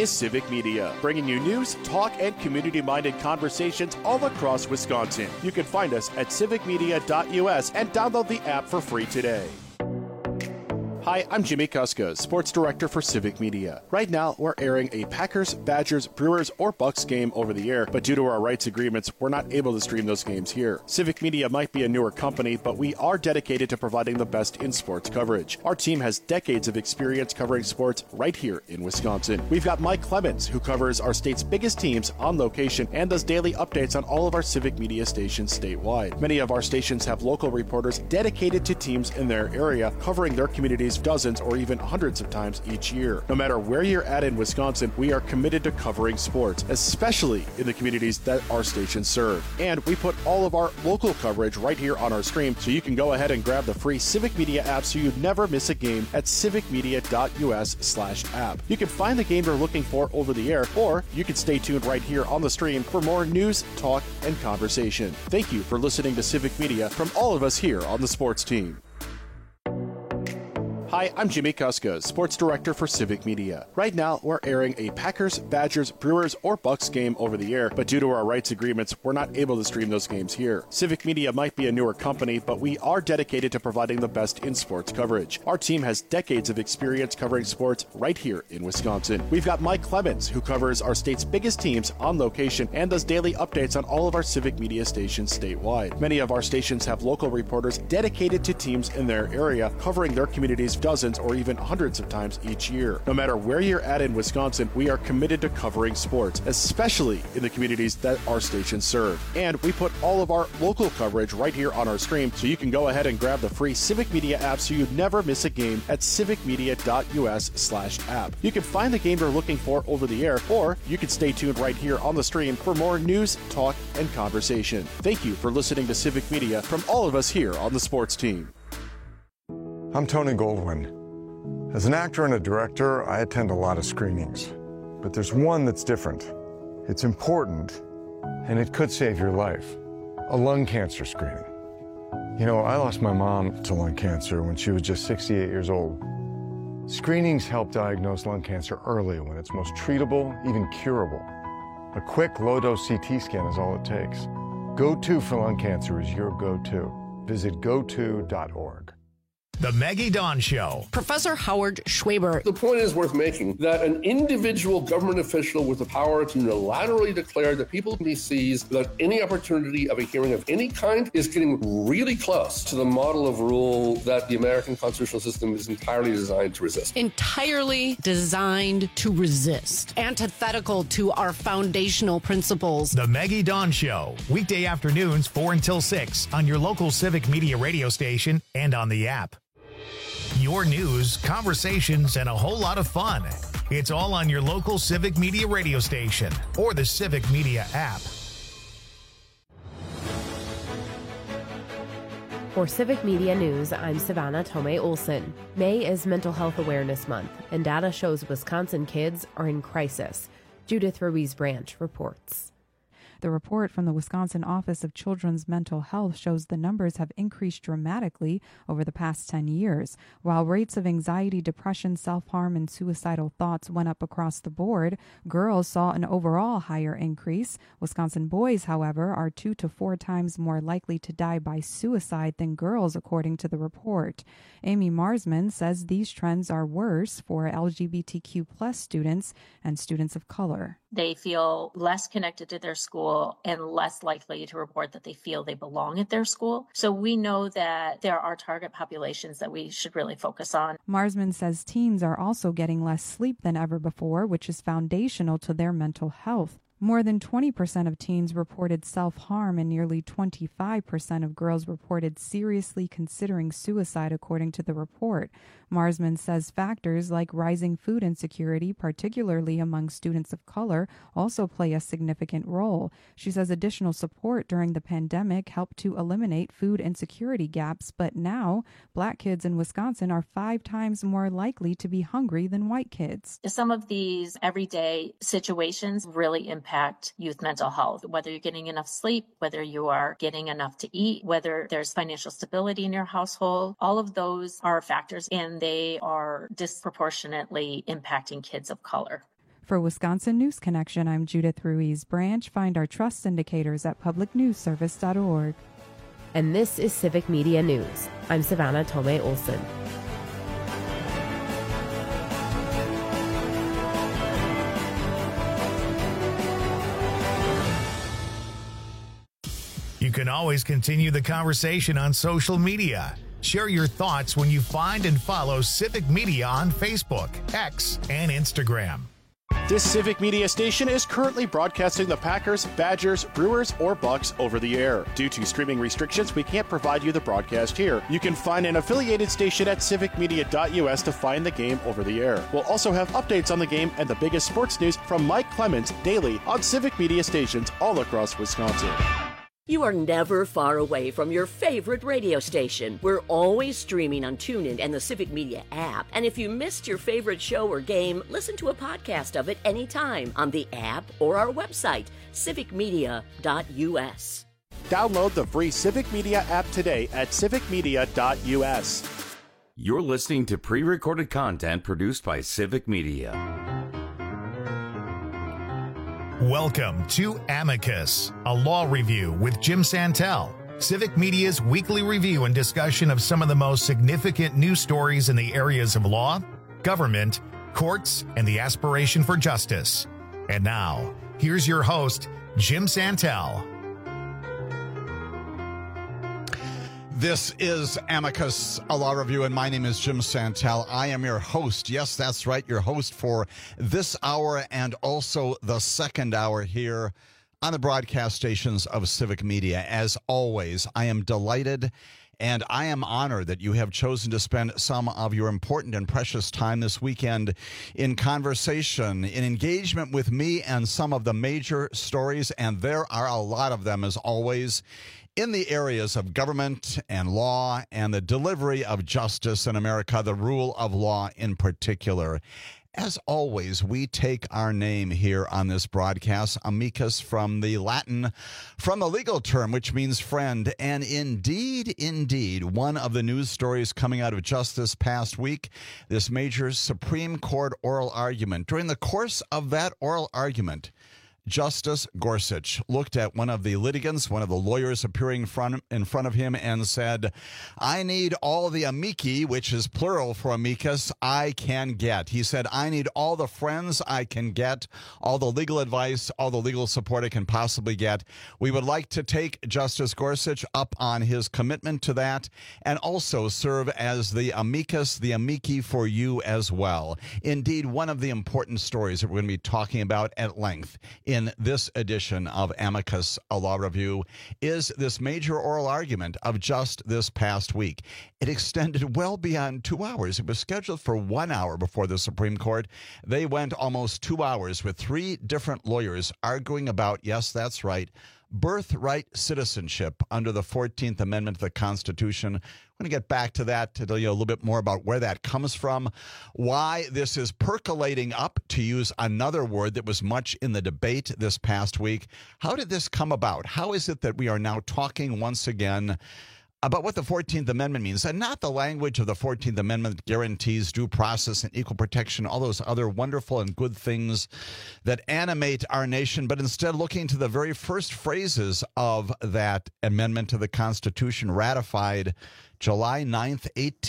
is Civic Media, bringing you news, talk, and community-minded conversations all across Wisconsin. You can find us at civicmedia.us and download the app for free today. Hi, I'm Jimmy Kuska, Sports Director for Civic Media. Right now, we're airing a Packers, Badgers, Brewers, or Bucks game over the air, but due to our rights agreements, we're not able to stream those games here. Civic Media might be a newer company, but we are dedicated to providing the best in sports coverage. Our team has decades of experience covering sports right here in Wisconsin. We've got Mike Clemens, who covers our state's biggest teams on location and does daily updates on all of our Civic Media stations statewide. Many of our stations have local reporters dedicated to teams in their area, covering their communities dozens or even hundreds of times each year. No matter where you're at in Wisconsin, we are committed to covering sports, especially in the communities that our stations serve. And we put all of our local coverage right here on our stream, so you can go ahead and grab the free Civic Media app so you never miss a game at civicmedia.us/app. You can find the game you're looking for over the air, or you can stay tuned right here on the stream for more news, talk, and conversation. Thank you for listening to Civic Media from all of us here on the sports team. Hi, I'm Jimmy Kuska, Sports Director for Civic Media. Right now, we're airing a Packers, Badgers, Brewers, or Bucks game over the air, but due to our rights agreements, we're not able to stream those games here. Civic Media might be a newer company, but we are dedicated to providing the best in sports coverage. Our team has decades of experience covering sports right here in Wisconsin. We've got Mike Clemens, who covers our state's biggest teams on location and does daily updates on all of our Civic Media stations statewide. Many of our stations have local reporters dedicated to teams in their area, covering their communities dozens or even hundreds of times each year. No matter where you're at in Wisconsin, we are committed to covering sports, especially in the communities that our stations serve. And we put all of our local coverage right here on our stream, so you can go ahead and grab the free Civic Media app so you never miss a game at civicmedia.us/app. You can find the game you're looking for over the air, or you can stay tuned right here on the stream for more news, talk, and conversation. Thank you for listening to Civic Media from all of us here on the sports team. I'm Tony Goldwyn. As an actor and a director, I attend a lot of screenings. But there's one that's different. It's important, and it could save your life. A lung cancer screening. You know, I lost my mom to lung cancer when she was just 68 years old. Screenings help diagnose lung cancer early when it's most treatable, even curable. A quick, low-dose CT scan is all it takes. Go-To for lung cancer is your go-to. Visit goto.org. The Maggie Dawn Show. Professor Howard Schwaber. The point is worth making that an individual government official with the power to unilaterally declare that people he sees without any opportunity of a hearing of any kind is getting really close to the model of rule that the American constitutional system is entirely designed to resist. Entirely designed to resist. Antithetical to our foundational principles. The Maggie Dawn Show. Weekday afternoons 4 until 6 on your local Civic Media radio station and on the app. Your news, conversations, and a whole lot of fun. It's all on your local Civic Media radio station or the Civic Media app. For Civic Media News, I'm Savannah Tomei Olson. May is Mental Health Awareness Month, and data shows Wisconsin kids are in crisis. Judith Ruiz Branch reports. The report from the Wisconsin Office of Children's Mental Health shows the numbers have increased dramatically over the past 10 years. While rates of anxiety, depression, self-harm, and suicidal thoughts went up across the board, girls saw an overall higher increase. Wisconsin boys, however, are 2 to 4 times more likely to die by suicide than girls, according to the report. Amy Marsman says these trends are worse for LGBTQ plus students and students of color. They feel less connected to their school and less likely to report that they feel they belong at their school. So we know that there are target populations that we should really focus on. Marsman says teens are also getting less sleep than ever before, which is foundational to their mental health. More than 20% of teens reported self-harm and nearly 25% of girls reported seriously considering suicide, according to the report. Marsman says factors like rising food insecurity, particularly among students of color, also play a significant role. She says additional support during the pandemic helped to eliminate food insecurity gaps, but now Black kids in Wisconsin are 5 times more likely to be hungry than white kids. Some of these everyday situations really impact youth mental health, whether you're getting enough sleep, whether you are getting enough to eat, whether there's financial stability in your household. All of those are factors, and they are disproportionately impacting kids of color. For Wisconsin News Connection, I'm Judith Ruiz Branch. Find our trust indicators at publicnewsservice.org. And this is Civic Media News. I'm Savannah Tomei Olson. You can always continue the conversation on social media. Share your thoughts when you find and follow Civic Media on Facebook, X, and Instagram. This Civic Media station is currently broadcasting the Packers, Badgers, Brewers, or Bucks over the air. Due to streaming restrictions, we can't provide you the broadcast here. You can find an affiliated station at civicmedia.us to find the game over the air. We'll also have updates on the game and the biggest sports news from Mike Clemens daily on Civic Media stations all across Wisconsin. You are never far away from your favorite radio station. We're always streaming on TuneIn and the Civic Media app. And if you missed your favorite show or game, listen to a podcast of it anytime on the app or our website, civicmedia.us. Download the free Civic Media app today at civicmedia.us. You're listening to pre-recorded content produced by Civic Media. Welcome to Amicus, a law review with Jim Santel, Civic Media's weekly review and discussion of some of the most significant news stories in the areas of law, government, courts, and the aspiration for justice. And now, here's your host, Jim Santel. This is Amicus, a law review, and my name is Jim Santel. I am your host. Yes, that's right, your host for this hour and also the second hour here on the broadcast stations of Civic Media. As always, I am delighted and I am honored that you have chosen to spend some of your important and precious time this weekend in conversation, in engagement with me and some of the major stories, and there are a lot of them as always, in the areas of government and law and the delivery of justice in America, the rule of law in particular. As always, we take our name here on this broadcast, amicus, from the Latin, from the legal term, which means friend. And indeed, one of the news stories coming out of just this past week, this major Supreme Court oral argument. During the course of that oral argument, Justice Gorsuch looked at one of the litigants, one of the lawyers appearing in front of him, and said, I need all the amici, which is plural for amicus, I can get. He said, I need all the friends I can get, all the legal advice, all the legal support I can possibly get. We would like to take Justice Gorsuch up on his commitment to that and also serve as the amicus, the amici for you as well. Indeed, one of the important stories that we're going to be talking about at length in this edition of Amicus, a law review, is this major oral argument of just this past week. It extended well beyond 2 hours. It was scheduled for 1 hour before the Supreme Court. They went almost 2 hours with 3 different lawyers arguing about, yes, that's right, birthright citizenship under the 14th Amendment to the Constitution. We're going to get back to that to tell you a little bit more about where that comes from, why this is percolating up, to use another word that was much in the debate this past week. How did this come about? How is it that we are now talking once again about what the 14th Amendment means, and not the language of the 14th Amendment that guarantees due process and equal protection, all those other wonderful and good things that animate our nation, but instead looking to the very first phrases of that amendment to the Constitution ratified July 9th,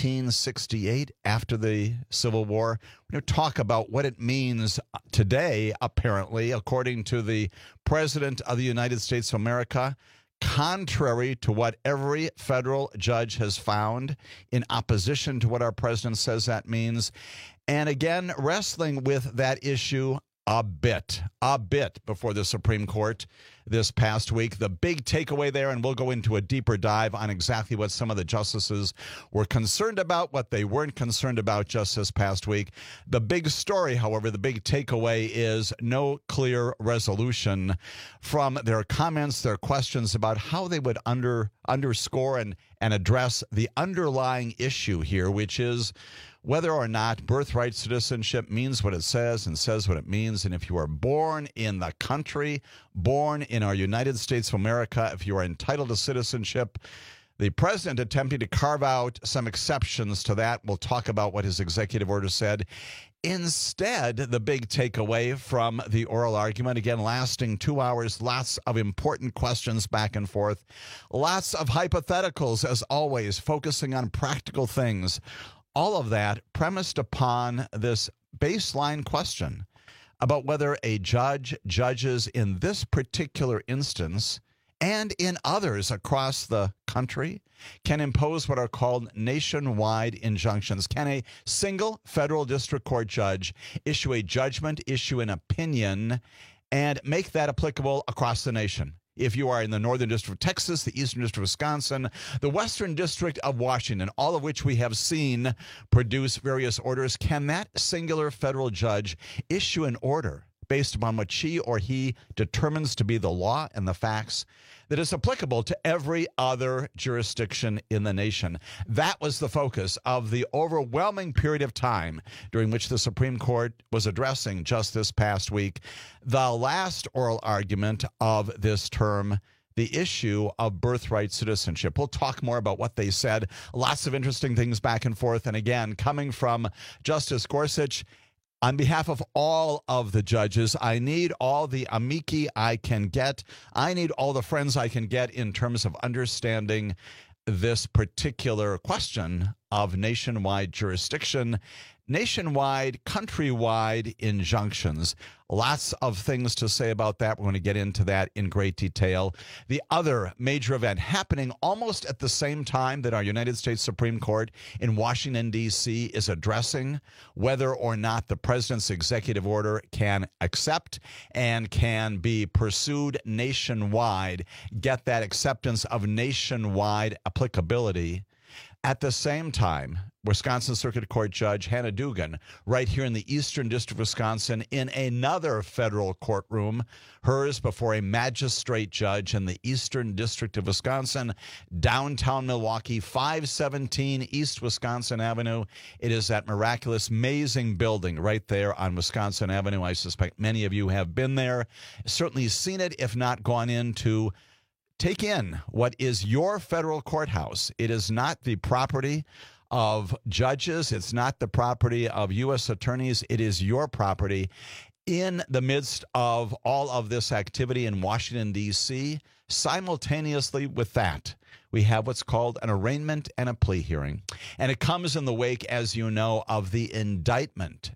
1868, after the Civil War. We're going to talk about what it means today, apparently, according to the President of the United States of America, contrary to what every federal judge has found, in opposition to what our president says that means, and again, wrestling with that issue a bit before the Supreme Court this past week. The big takeaway there, and we'll go into a deeper dive on exactly what some of the justices were concerned about, what they weren't concerned about just this past week. The big story, however, the big takeaway is no clear resolution from their comments, their questions about how they would underscore and address the underlying issue here, which is whether or not birthright citizenship means what it says and says what it means. And if you are born in the country, born in our United States of America, if you are entitled to citizenship, the president attempting to carve out some exceptions to that. We'll talk about what his executive order said. Instead, the big takeaway from the oral argument, again, lasting 2 hours, lots of important questions back and forth, lots of hypotheticals, as always, focusing on practical things. All of that premised upon this baseline question about whether a judges in this particular instance and in others across the country can impose what are called nationwide injunctions. Can a single federal district court judge issue a judgment, issue an opinion, and make that applicable across the nation? If you are in the Northern District of Texas, the Eastern District of Wisconsin, the Western District of Washington, all of which we have seen produce various orders, can that singular federal judge issue an order based upon what she or he determines to be the law and the facts that is applicable to every other jurisdiction in the nation? That was the focus of the overwhelming period of time during which the Supreme Court was addressing just this past week the last oral argument of this term, the issue of birthright citizenship. We'll talk more about what they said. Lots of interesting things back and forth. And again, coming from Justice Gorsuch, on behalf of all of the judges, I need all the amici I can get. I need all the friends I can get in terms of understanding this particular question of nationwide jurisdiction, nationwide, countrywide injunctions. Lots of things to say about that. We're going to get into that in great detail. The other major event happening almost at the same time that our United States Supreme Court in Washington, D.C. is addressing whether or not the president's executive order can accept and can be pursued nationwide, get that acceptance of nationwide applicability. At the same time, Wisconsin Circuit Court Judge Hannah Dugan, right here in the Eastern District of Wisconsin, in another federal courtroom, hers before a magistrate judge in the Eastern District of Wisconsin, downtown Milwaukee, 517 East Wisconsin Avenue. It is that miraculous, amazing building right there on Wisconsin Avenue. I suspect many of you have been there, certainly seen it, if not gone in to take in what is your federal courthouse. It is not the property of judges. It's not the property of U.S. attorneys. It is your property. In the midst of all of this activity in Washington, D.C., simultaneously with that, we have what's called an arraignment and a plea hearing. And it comes in the wake, as you know, of the indictment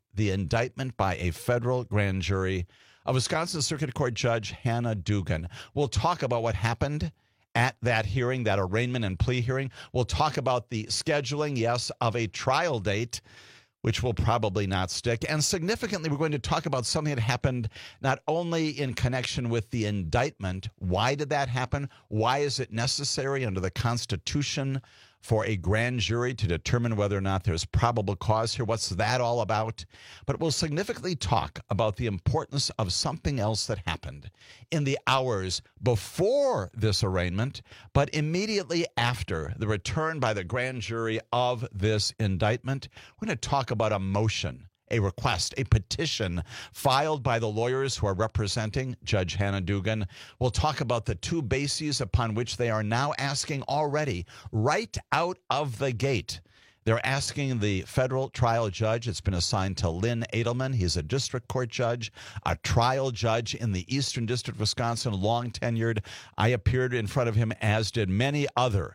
by a federal grand jury of Wisconsin Circuit Court Judge Hannah Dugan. We'll talk about what happened at that hearing, that arraignment and plea hearing. We'll talk about the scheduling, yes, of a trial date, which will probably not stick. And significantly, we're going to talk about something that happened not only in connection with the indictment. Why did that happen? Why is it necessary under the Constitution for a grand jury to determine whether or not there's probable cause here? What's that all about? But we'll significantly talk about the importance of something else that happened in the hours before this arraignment, but immediately after the return by the grand jury of this indictment. We're going to talk about a motion, a request, a petition filed by the lawyers who are representing Judge Hannah Dugan. We'll talk about the two bases upon which they are now asking already, right out of the gate. They're asking the federal trial judge. It's been assigned to Lynn Edelman. He's a district court judge, a trial judge in the Eastern District of Wisconsin, long tenured. I appeared in front of him, as do many other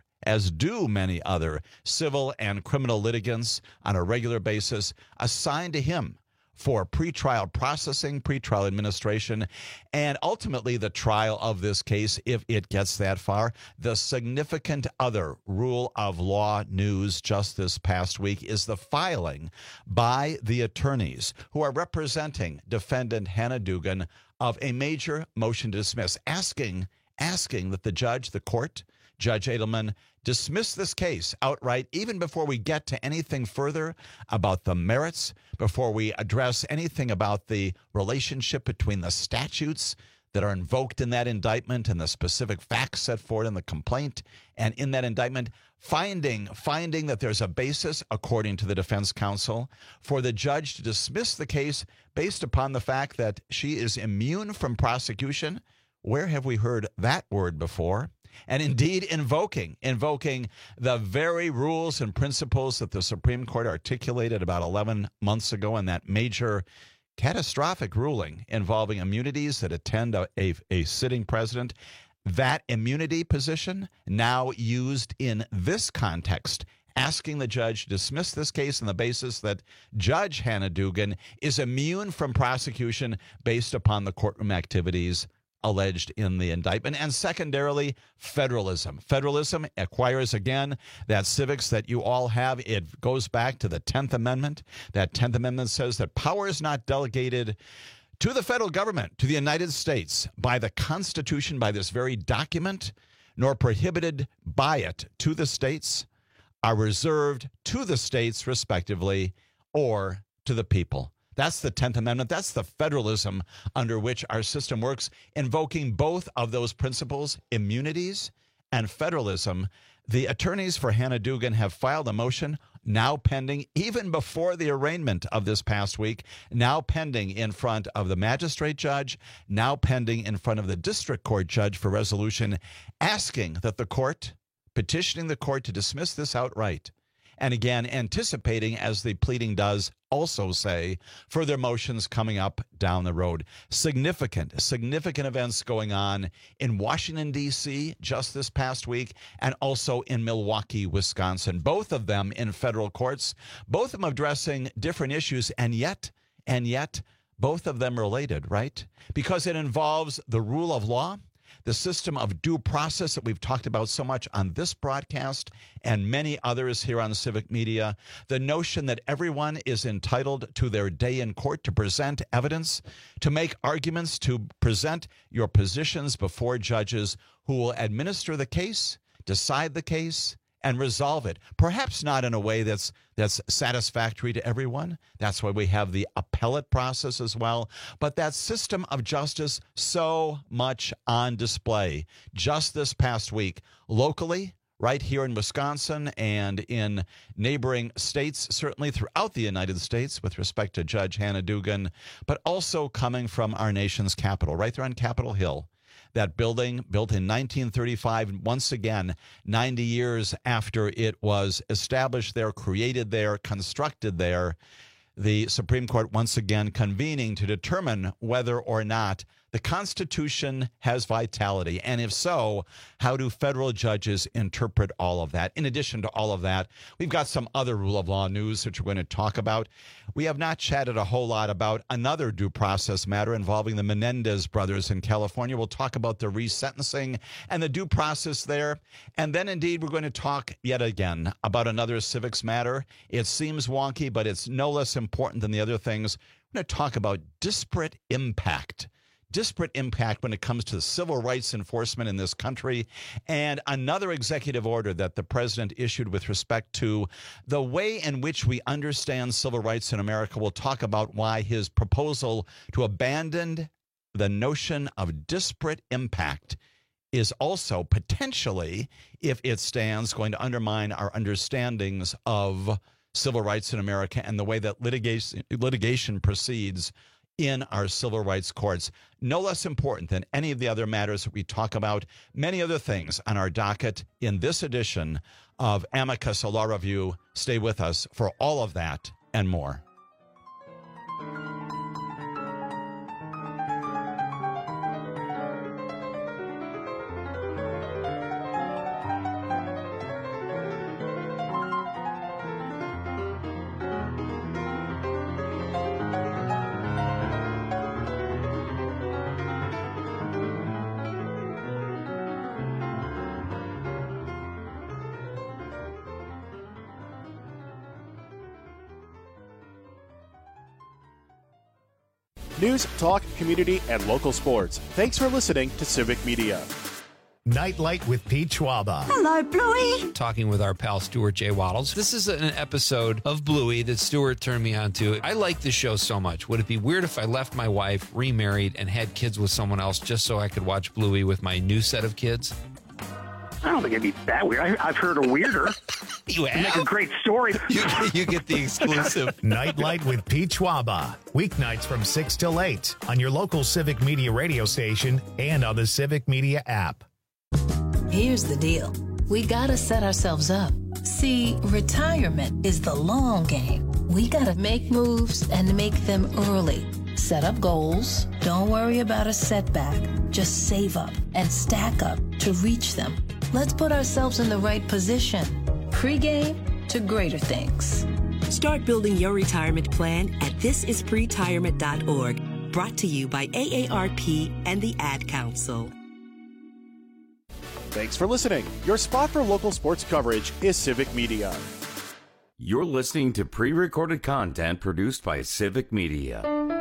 civil and criminal litigants on a regular basis, assigned to him for pretrial processing, pretrial administration, and ultimately the trial of this case, if it gets that far. The significant other rule of law news just this past week is the filing by the attorneys who are representing defendant Hannah Dugan of a major motion to dismiss, asking that the judge, the court, Judge Edelman, dismiss this case outright, even before we get to anything further about the merits, before we address anything about the relationship between the statutes that are invoked in that indictment and the specific facts set forth in the complaint, and in that indictment, finding that there's a basis, according to the defense counsel, for the judge to dismiss the case based upon the fact that she is immune from prosecution. Where have we heard that word before? and indeed invoking the very rules and principles that the Supreme Court articulated about 11 months ago in that major catastrophic ruling involving immunities that attend a sitting president. That immunity position now used in this context, asking the judge to dismiss this case on the basis that Judge Hannah Dugan is immune from prosecution based upon the courtroom activities alleged in the indictment. And secondarily, federalism. Federalism acquires, again, that civics that you all have. It goes back to the 10th Amendment. That 10th Amendment says that power is not delegated to the federal government, to the United States, by the Constitution, by this very document, nor prohibited by it to the states, are reserved to the states, respectively, or to the people. That's the 10th Amendment. That's the federalism under which our system works, invoking both of those principles, immunities and federalism. The attorneys for Hannah Dugan have filed a motion now pending, even before the arraignment of this past week, now pending in front of the magistrate judge, now pending in front of the district court judge for resolution, asking that the court, petitioning the court to dismiss this outright. And again, anticipating, as the pleading does also say, further motions coming up down the road. Significant events going on in Washington, D.C. just this past week, and also in Milwaukee, Wisconsin. Both of them in federal courts, both of them addressing different issues, and yet, both of them related, right? Because it involves the rule of law, the system of due process that we've talked about so much on this broadcast and many others here on Civic Media, the notion that everyone is entitled to their day in court to present evidence, to make arguments, to present your positions before judges who will administer the case, decide the case, and resolve it. Perhaps not in a way that's satisfactory to everyone. That's why we have the appellate process as well. But that system of justice so much on display just this past week, locally, right here in Wisconsin and in neighboring states, certainly throughout the United States with respect to Judge Hannah Dugan, but also coming from our nation's capital, right there on Capitol Hill. That building, built in 1935, once again, 90 years after it was established there, created there, constructed there, the Supreme Court once again convening to determine whether or not the Constitution has vitality. And if so, how do federal judges interpret all of that? In addition to all of that, we've got some other rule of law news which we're going to talk about. We have not chatted a whole lot about another due process matter involving the Menendez brothers in California. We'll talk about the resentencing and the due process there. And then indeed, we're going to talk yet again about another civics matter. It seems wonky, but it's no less important than the other things. We're going to talk about disparate impact when it comes to civil rights enforcement in this country, and another executive order that the president issued with respect to the way in which we understand civil rights in America. We'll talk about why his proposal to abandon the notion of disparate impact is also potentially, if it stands, going to undermine our understandings of civil rights in America and the way that litigation proceeds in our civil rights courts. No less important than any of the other matters that we talk about. Many other things on our docket in this edition of Amicus, a Law Review. Stay with us for all of that and more. News, talk, community, and local sports. Thanks for listening to Civic Media. Nightlight with Pete Schwaba. Hello, Bluey. Talking with our pal Stuart J. Waddles. This is an episode of Bluey that Stuart turned me on to. I like this show so much. Would it be weird if I left my wife, remarried, and had kids with someone else just so I could watch Bluey with my new set of kids? I don't think it'd be that weird. I've heard a weirder. You have? Make a great story. You get the exclusive. Nightlight with Pete Schwaba. Weeknights from 6 till 8 on your local Civic Media radio station and on the Civic Media app. Here's the deal. We gotta set ourselves up. See, retirement is the long game. We gotta make moves and make them early. Set up goals. Don't worry about a setback. Just save up and stack up to reach them. Let's put ourselves in the right position. Pre-game to greater things. Start building your retirement plan at thisispretirement.org. Brought to you by AARP and the Ad Council. Thanks for listening. Your spot for local sports coverage is Civic Media. You're listening to pre-recorded content produced by Civic Media.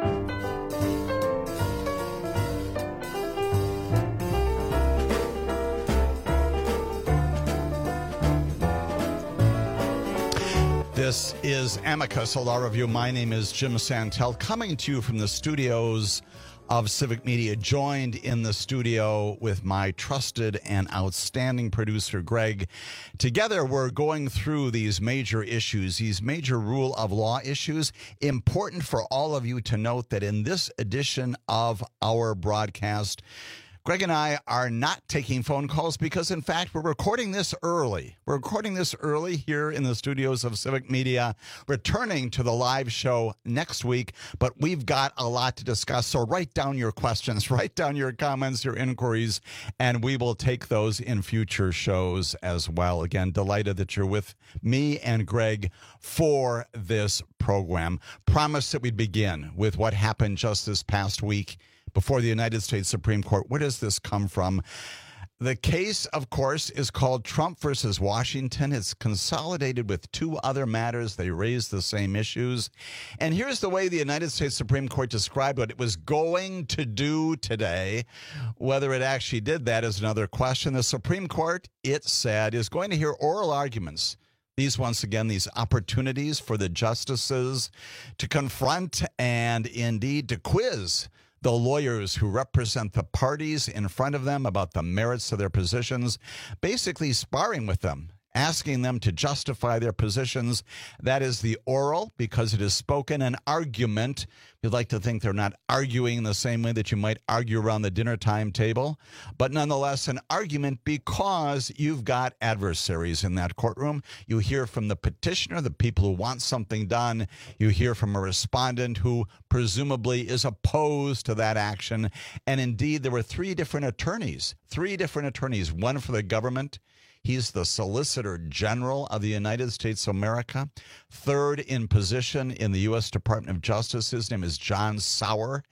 This is Amicus, a law review. My name is Jim Santel, coming to you from the studios of Civic Media, joined in the studio with my trusted and outstanding producer, Greg. Together, we're going through these major issues, these major rule of law issues. Important for all of you to note that in this edition of our broadcast, Greg and I are not taking phone calls because, in fact, we're recording this early. We're recording this early here in the studios of Civic Media, returning to the live show next week, but we've got a lot to discuss. So write down your questions, write down your comments, your inquiries, and we will take those in future shows as well. Again, delighted that you're with me and Greg for this program. Promised that we'd begin with what happened just this past week before the United States Supreme Court. Where does this come from? The case, of course, is called Trump versus Washington. It's consolidated with two other matters. They raise the same issues. And here's the way the United States Supreme Court described what it was going to do today. Whether it actually did that is another question. The Supreme Court, it said, is going to hear oral arguments. These, once again, these opportunities for the justices to confront and indeed to quiz the lawyers who represent the parties in front of them about the merits of their positions, basically sparring with them, asking them to justify their positions. That is the oral, because it is spoken, an argument. You'd like to think they're not arguing in the same way that you might argue around the dinner time table, but nonetheless an argument because you've got adversaries in that courtroom. You hear from the petitioner, the people who want something done. You hear from a respondent who presumably is opposed to that action. And indeed, there were three different attorneys, one for the government. He's the Solicitor General of the United States of America. Third in position in the U.S. Department of Justice. His name is John Sauer,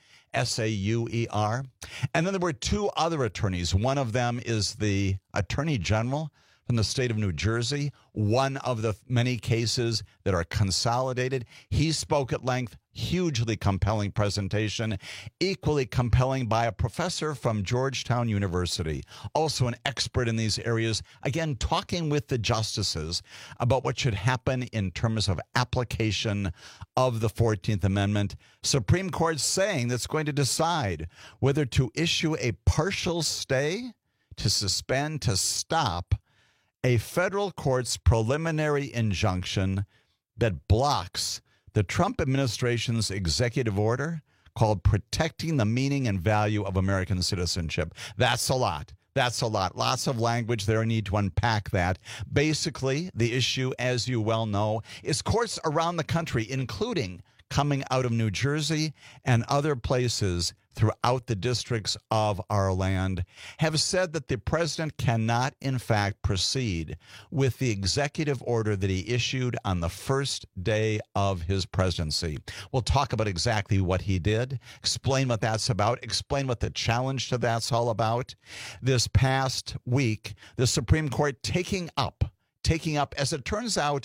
S-A-U-E-R. And then there were two other attorneys. One of them is the Attorney General from the state of New Jersey, one of the many cases that are consolidated. He spoke at length, hugely compelling presentation, equally compelling by a professor from Georgetown University, also an expert in these areas, again, talking with the justices about what should happen in terms of application of the 14th Amendment. Supreme Court saying that's going to decide whether to issue a partial stay, to suspend, to stop a federal court's preliminary injunction that blocks the Trump administration's executive order called Protecting the Meaning and Value of American Citizenship. That's a lot. That's a lot. Lots of language there. I need to unpack that. Basically, the issue, as you well know, is courts around the country, including coming out of New Jersey and other places throughout the districts of our land, have said that the president cannot, in fact, proceed with the executive order that he issued on the first day of his presidency. We'll talk about exactly what he did, explain what that's about, explain what the challenge to that's all about. This past week, the Supreme Court taking up, as it turns out,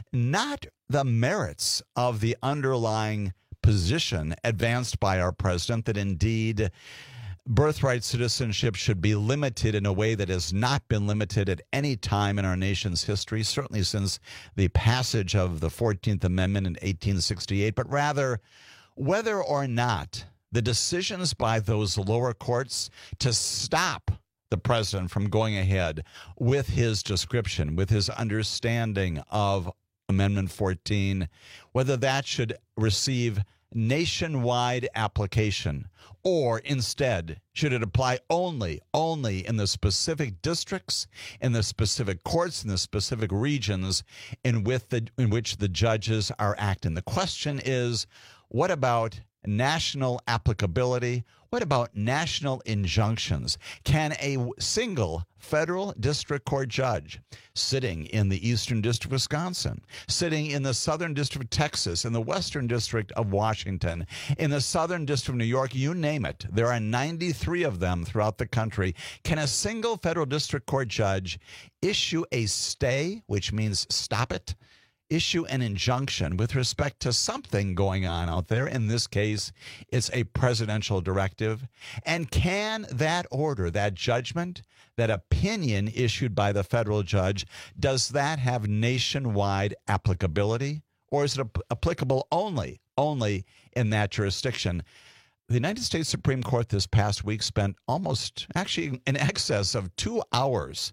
not the merits of the underlying position advanced by our president that indeed birthright citizenship should be limited in a way that has not been limited at any time in our nation's history, certainly since the passage of the 14th Amendment in 1868, but rather whether or not the decisions by those lower courts to stop the president from going ahead with his description, with his understanding of Amendment 14, whether that should receive nationwide application? Or instead, should it apply only in the specific districts, in the specific courts, in the specific regions in which the judges are acting? The question is, what about national applicability? What about national injunctions? Can a single federal district court judge sitting in the Eastern District of Wisconsin, sitting in the Southern District of Texas, in the Western District of Washington, in the Southern District of New York, you name it, there are 93 of them throughout the country, can a single federal district court judge issue a stay, which means stop it, issue an injunction with respect to something going on out there? In this case, it's a presidential directive. And can that order, that judgment, that opinion issued by the federal judge, does that have nationwide applicability? Or is it applicable only in that jurisdiction? The United States Supreme Court this past week spent actually in excess of 2 hours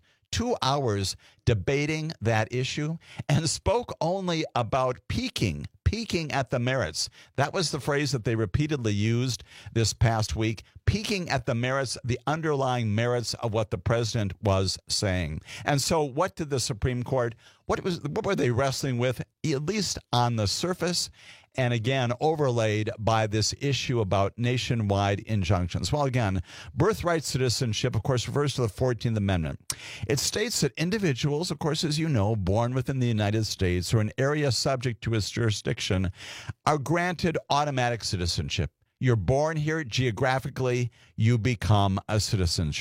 debating that issue, and spoke only about peaking at the merits. That was the phrase that they repeatedly used this past week, peaking at the merits, the underlying merits of what the president was saying. And so what did the Supreme Court, what were they wrestling with, at least on the surface? And again, overlaid by this issue about nationwide injunctions. Well, again, birthright citizenship, of course, refers to the 14th Amendment. It states that individuals, of course, as you know, born within the United States or an area subject to its jurisdiction, are granted automatic citizenship. You're born here geographically, you become a citizen.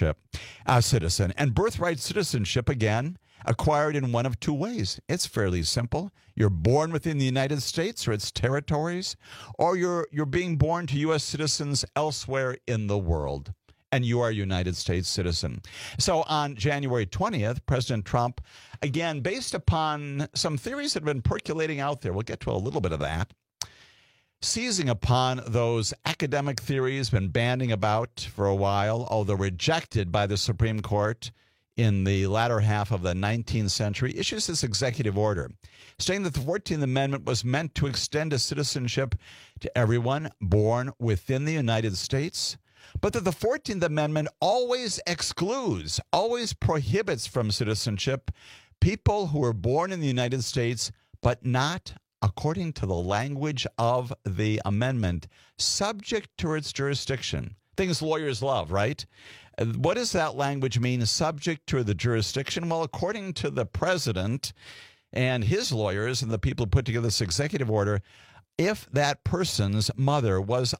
And birthright citizenship, again, acquired in one of two ways. It's fairly simple. You're born within the United States or its territories, or you're being born to U.S. citizens elsewhere in the world, and you are a United States citizen. So on January 20th, President Trump, again, based upon some theories that have been percolating out there, we'll get to a little bit of that, seizing upon those academic theories, been banding about for a while, although rejected by the Supreme Court in the latter half of the 19th century, issues this executive order stating that the 14th Amendment was meant to extend a citizenship to everyone born within the United States, but that the 14th Amendment always excludes, always prohibits from citizenship people who were born in the United States, but not, according to the language of the amendment, subject to its jurisdiction. Things lawyers love, right? What does that language mean, subject to the jurisdiction? Well, according to the president and his lawyers and the people who put together this executive order, if that person's mother was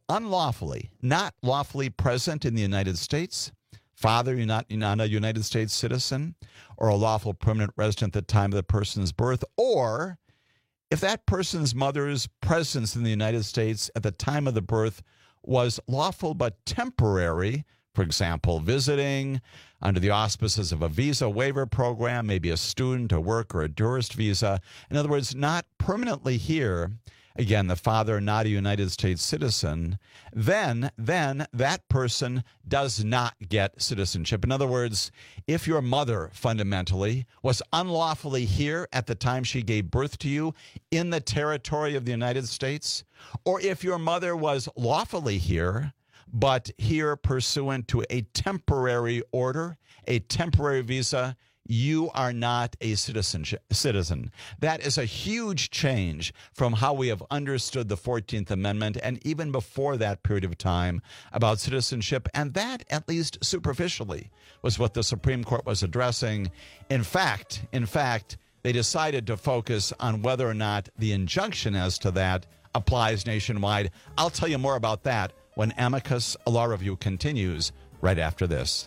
not lawfully present in the United States, father, you're not a United States citizen, or a lawful permanent resident at the time of the person's birth, or if that person's mother's presence in the United States at the time of the birth was lawful but temporary, for example, visiting under the auspices of a visa waiver program, maybe a student, a worker, or a tourist visa. In other words, not permanently here, again, the father not a United States citizen, then that person does not get citizenship. In other words, if your mother fundamentally was unlawfully here at the time she gave birth to you in the territory of the United States, or if your mother was lawfully here, but here pursuant to a temporary order, a temporary visa, you are not a citizen. That is a huge change from how we have understood the 14th Amendment and even before that period of time about citizenship. And that, at least superficially, was what the Supreme Court was addressing. In fact, they decided to focus on whether or not the injunction as to that applies nationwide. I'll tell you more about that when Amicus Law Review continues right after this.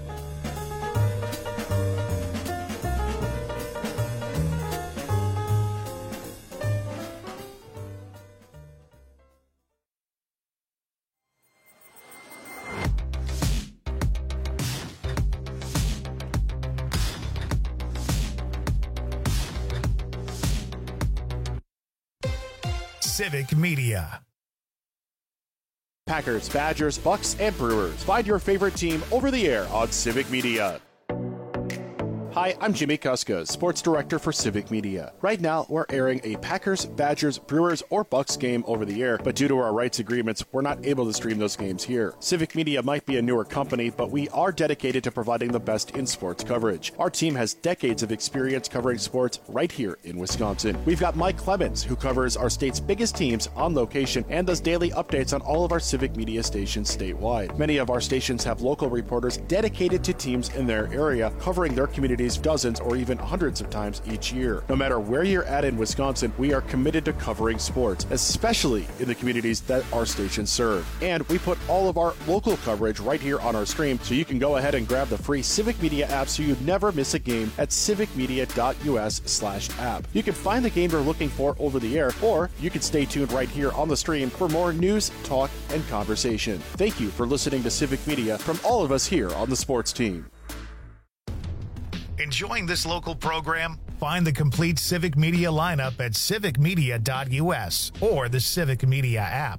Civic Media. Packers, Badgers, Bucks, and Brewers. Find your favorite team over the air on Civic Media. Hi, I'm Jimmy Kuska, Sports Director for Civic Media. Right now, we're airing a Packers, Badgers, Brewers, or Bucks game over the air, but due to our rights agreements, we're not able to stream those games here. Civic Media might be a newer company, but we are dedicated to providing the best in sports coverage. Our team has decades of experience covering sports right here in Wisconsin. We've got Mike Clemens, who covers our state's biggest teams on location and does daily updates on all of our Civic Media stations statewide. Many of our stations have local reporters dedicated to teams in their area, covering their communities dozens or even hundreds of times each year. No matter where you're at in Wisconsin, we are committed to covering sports, especially in the communities that our stations serve. And we put all of our local coverage right here on our stream, so you can go ahead and grab the free Civic Media app so you never miss a game at civicmedia.us/app. You can find the game you're looking for over the air, or you can stay tuned right here on the stream for more news, talk, and conversation. Thank you for listening to Civic Media from all of us here on the sports team. Enjoying this local program? Find the complete Civic Media lineup at civicmedia.us or the Civic Media app.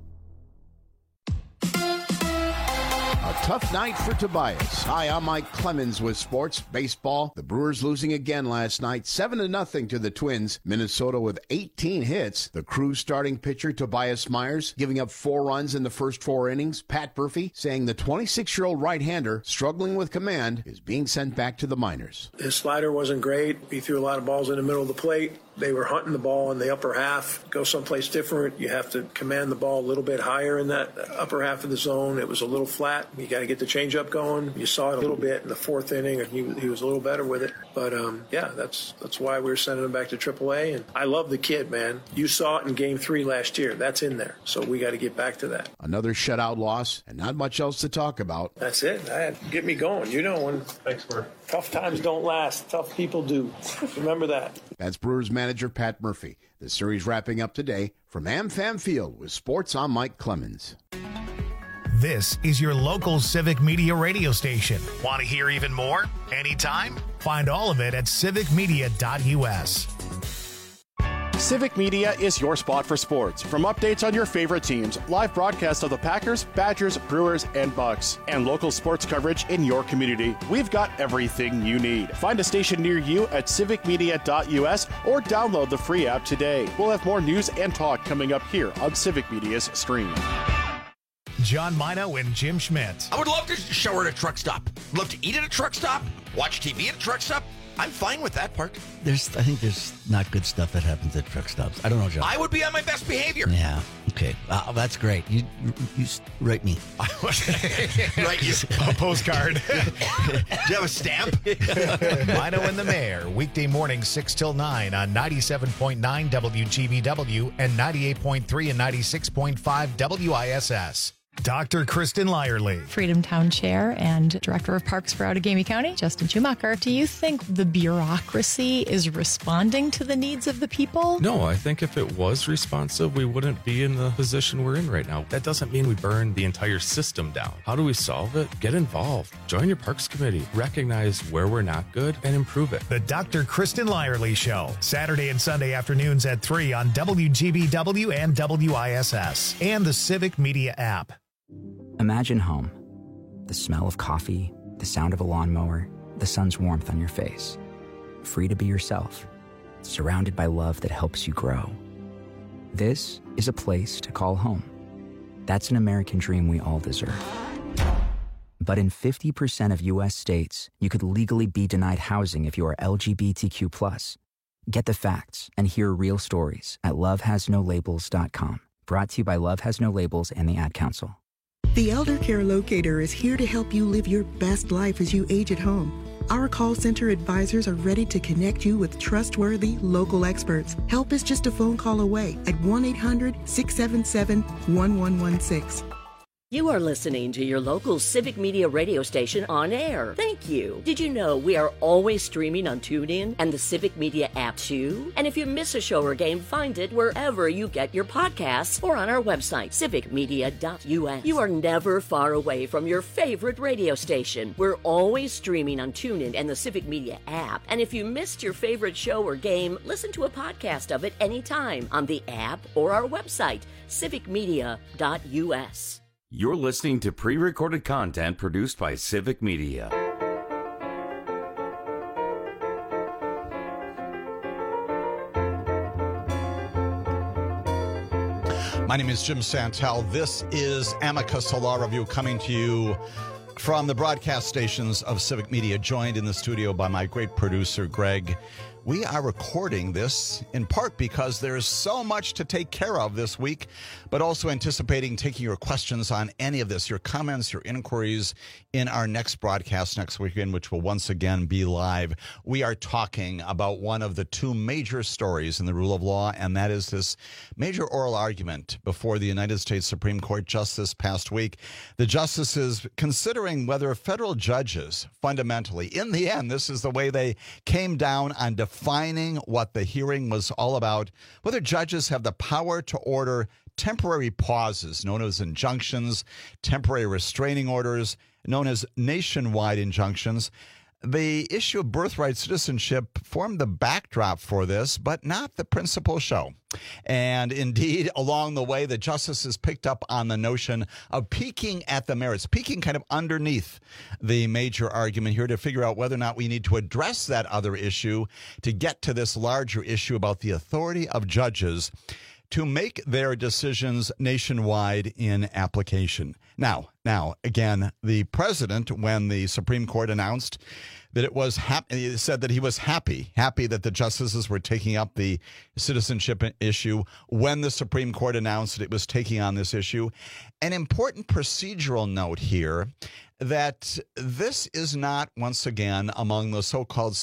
A tough night for Tobias. Hi, I'm Mike Clemens with Sports Baseball. The Brewers losing again last night, 7-0 to the Twins. Minnesota with 18 hits. The Crew's starting pitcher, Tobias Myers, giving up 4 runs in the first 4 innings. Pat Murphy saying the 26-year-old right-hander, struggling with command, is being sent back to the minors. His slider wasn't great. He threw a lot of balls in the middle of the plate. They were hunting the ball in the upper half. Go someplace different. You have to command the ball a little bit higher in that upper half of the zone. It was a little flat. You got to get the changeup going. You saw it a little bit in the 4th inning, and he was a little better with it. But, yeah, that's why we were sending him back to AAA. And I love the kid, man. You saw it in Game 3 last year. That's in there. So we got to get back to that. Another shutout loss, and not much else to talk about. That's it. Get me going. You know, when tough times don't last, tough people do. Remember that. That's Brewers manager Pat Murphy. The series wrapping up today from AmFam Field with Sports. I'm Mike Clemens. This is your local Civic Media radio station. Want to hear even more? Anytime? Find all of it at civicmedia.us. Civic Media is your spot for sports. From updates on your favorite teams, live broadcasts of the Packers, Badgers, Brewers, and Bucks, and local sports coverage in your community, we've got everything you need. Find a station near you at civicmedia.us or download the free app today. We'll have more news and talk coming up here on Civic Media's stream. John Mino and Jim Schmidt. I would love to shower at a truck stop. Love to eat at a truck stop. Watch TV at a truck stop. I'm fine with that part. I think there's not good stuff that happens at truck stops. I don't know, John. I would be on my best behavior. Yeah. Okay. That's great. You write me. Write you a postcard. Do you have a stamp? Mino and the Mayor, weekday morning 6 till 9 on 97.9 WGBW and 98.3 and 96.5 WISS. Dr. Kristen Lyerly. Freedom Town Chair and Director of Parks for Outagamie County, Justin Schumacher. Do you think the bureaucracy is responding to the needs of the people? No, I think if it was responsive, we wouldn't be in the position we're in right now. That doesn't mean we burn the entire system down. How do we solve it? Get involved. Join your Parks Committee. Recognize where we're not good and improve it. The Dr. Kristen Lyerly Show, Saturday and Sunday afternoons at 3 on WGBW and WISS and the Civic Media app. Imagine home. The smell of coffee, the sound of a lawnmower, the sun's warmth on your face. Free to be yourself, surrounded by love that helps you grow. This is a place to call home. That's an American dream we all deserve. But in 50% of U.S. states, you could legally be denied housing if you are LGBTQ+. Get the facts and hear real stories at lovehasnolabels.com. Brought to you by Love Has No Labels and the Ad Council. The Elder Care Locator is here to help you live your best life as you age at home. Our call center advisors are ready to connect you with trustworthy local experts. Help is just a phone call away at 1-800-677-1116. You are listening to your local Civic Media radio station on air. Thank you. Did you know we are always streaming on TuneIn and the Civic Media app too? And if you miss a show or game, find it wherever you get your podcasts or on our website, civicmedia.us. You are never far away from your favorite radio station. We're always streaming on TuneIn and the Civic Media app. And if you missed your favorite show or game, listen to a podcast of it anytime on the app or our website, civicmedia.us. You're listening to pre-recorded content produced by Civic Media. My name is Jim Santel. This is Amicus Law Review coming to you from the broadcast stations of Civic Media, joined in the studio by my great producer, Greg. We are recording this in part because there's so much to take care of this week, but also anticipating taking your questions on any of this, your comments, your inquiries in our next broadcast next weekend, which will once again be live. We are talking about one of the two major stories in the rule of law, and that is this major oral argument before the United States Supreme Court just this past week. The justices considering whether federal judges fundamentally, in the end, this is the way they came down on defining what the hearing was all about, whether judges have the power to order temporary pauses known as injunctions, temporary restraining orders known as nationwide injunctions. The issue of birthright citizenship formed the backdrop for this, but not the principal show. And indeed, along the way, the justices picked up on the notion of peeking at the merits, peeking kind of underneath the major argument here to figure out whether or not we need to address that other issue to get to this larger issue about the authority of judges to make their decisions nationwide in application. Now, again, the president, when the Supreme Court announced that it was he said that he was happy that the justices were taking up the citizenship issue when the Supreme Court announced that it was taking on this issue. An important procedural note here that this is not, once again, among the so-called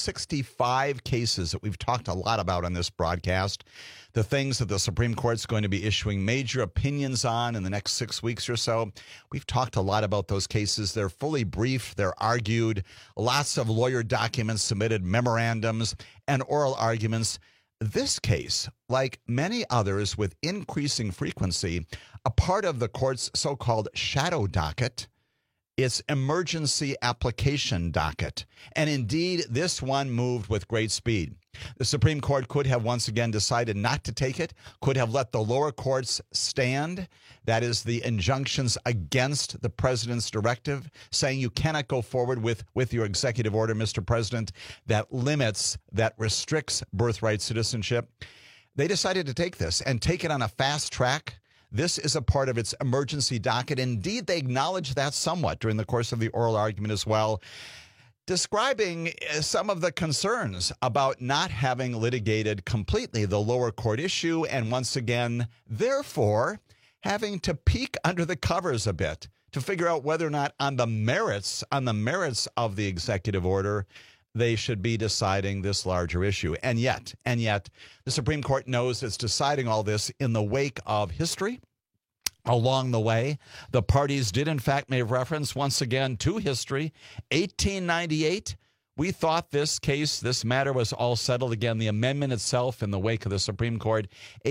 65 cases that we've talked a lot about on this broadcast, the things that the Supreme Court's going to be issuing major opinions on in the next 6 weeks or so. We've talked a lot about those cases. They're fully briefed. They're argued. Lots of lawyer documents submitted, memorandums, and oral arguments. This case, like many others with increasing frequency, a part of the court's so-called shadow docket, its emergency application docket. And indeed, this one moved with great speed. The Supreme Court could have once again decided not to take it, could have let the lower courts stand. That is the injunctions against the president's directive, saying you cannot go forward with your executive order, Mr. President, that limits, that restricts birthright citizenship. They decided to take this and take it on a fast track. This is a part of its emergency docket. Indeed, they acknowledged that somewhat during the course of the oral argument as well, describing some of the concerns about not having litigated completely the lower court issue, and once again, therefore, having to peek under the covers a bit to figure out whether or not on the merits of the executive order, they should be deciding this larger issue. And yet, the Supreme Court knows it's deciding all this in the wake of history. Along the way, the parties did, in fact, make reference once again to history. 1898, we thought this matter was all settled. Again, the amendment itself in the wake of the Supreme Court.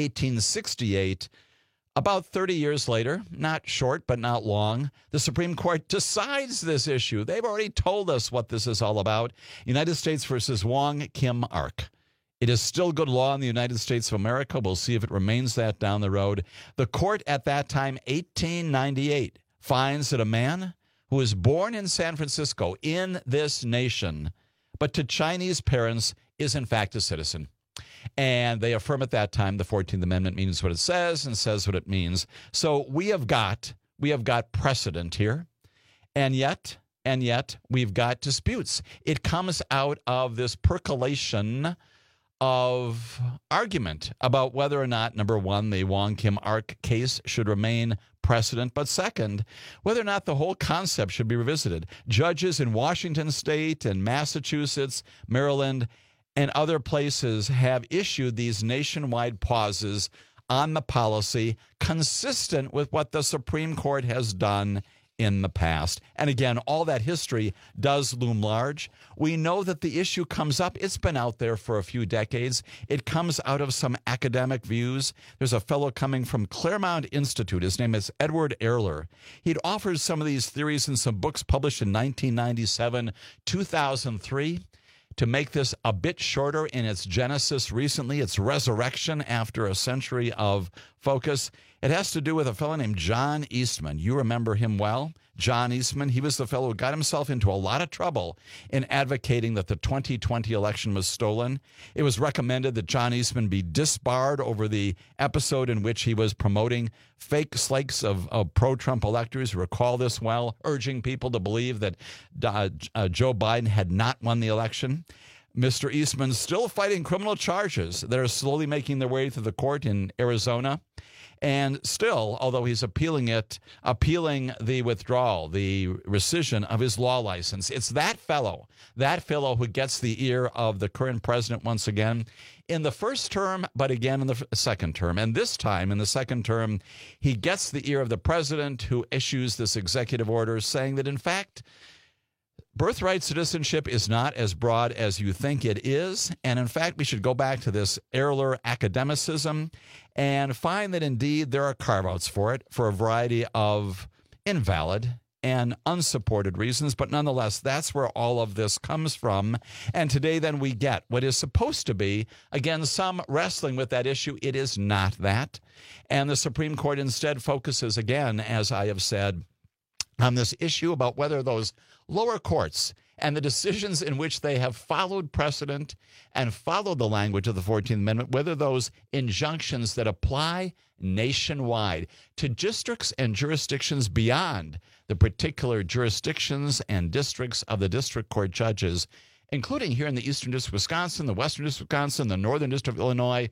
1868, about 30 years later, not short but not long, the Supreme Court decides this issue. They've already told us what this is all about. United States versus Wong Kim Ark. It is still good law in the United States of America. We'll see if it remains that down the road. The court at that time, 1898, finds that a man who was born in San Francisco, in this nation, but to Chinese parents, is in fact a citizen. And they affirm at that time the 14th Amendment means what it says and says what it means. So we have got precedent here. And yet we've got disputes. It comes out of this percolation of argument about whether or not, number one, the Wong Kim Ark case should remain precedent, but second, whether or not the whole concept should be revisited. Judges in Washington State and Massachusetts, Maryland, and other places have issued these nationwide pauses on the policy consistent with what the Supreme Court has done in the past. And again, all that history does loom large. We know that the issue comes up. It's been out there for a few decades. It comes out of some academic views. There's a fellow coming from Claremont Institute. His name is Edward Erler. He'd offered some of these theories in some books published in 1997, 2003. To make this a bit shorter in its genesis recently, its resurrection after a century of focus, It has to do with a fellow named John Eastman. You remember him well. John Eastman, he was the fellow who got himself into a lot of trouble in advocating that the 2020 election was stolen. It was recommended that John Eastman be disbarred over the episode in which he was promoting fake slakes of pro-Trump electors. Recall this well, urging people to believe that Joe Biden had not won the election. Mr. Eastman's still fighting criminal charges that are slowly making their way through the court in Arizona. And still, although he's appealing the withdrawal, the rescission of his law license, it's that fellow who gets the ear of the current president once again in the first term, but again in the second term. And this time in the second term, he gets the ear of the president who issues this executive order saying that, in fact, birthright citizenship is not as broad as you think it is. And in fact, we should go back to this Erler academicism and find that indeed there are carve-outs for it for a variety of invalid and unsupported reasons. But nonetheless, that's where all of this comes from. And today then we get what is supposed to be, again, some wrestling with that issue. It is not that. And the Supreme Court instead focuses again, as I have said, on this issue about whether those lower courts and the decisions in which they have followed precedent and followed the language of the 14th Amendment, whether those injunctions that apply nationwide to districts and jurisdictions beyond the particular jurisdictions and districts of the district court judges, including here in the Eastern District of Wisconsin, the Western District of Wisconsin, the Northern District of Illinois,